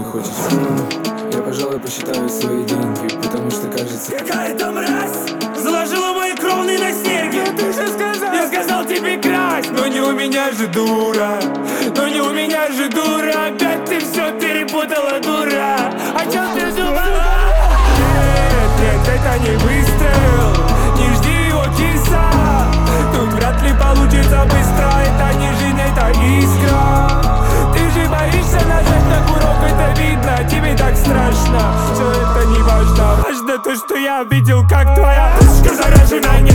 хочешь? Я, пожалуй, посчитаю свои деньги, потому что кажется, какая-то мразь заложила мои кровные на снеге. Но ты же сказал, я сказал тебе красть, но не у меня же дура, но не у меня же дура. Опять ты все перепутала, дура. О чем ты думала? Нет, нет, это не выстрел, не жди его киса. Тут вряд ли получится быстро, это не жизнь, это искра. Ты же боишься нажать на курок, это видно, тебе так страшно. Все это не важно, важно то, что я видел, как твоя пушка заражена.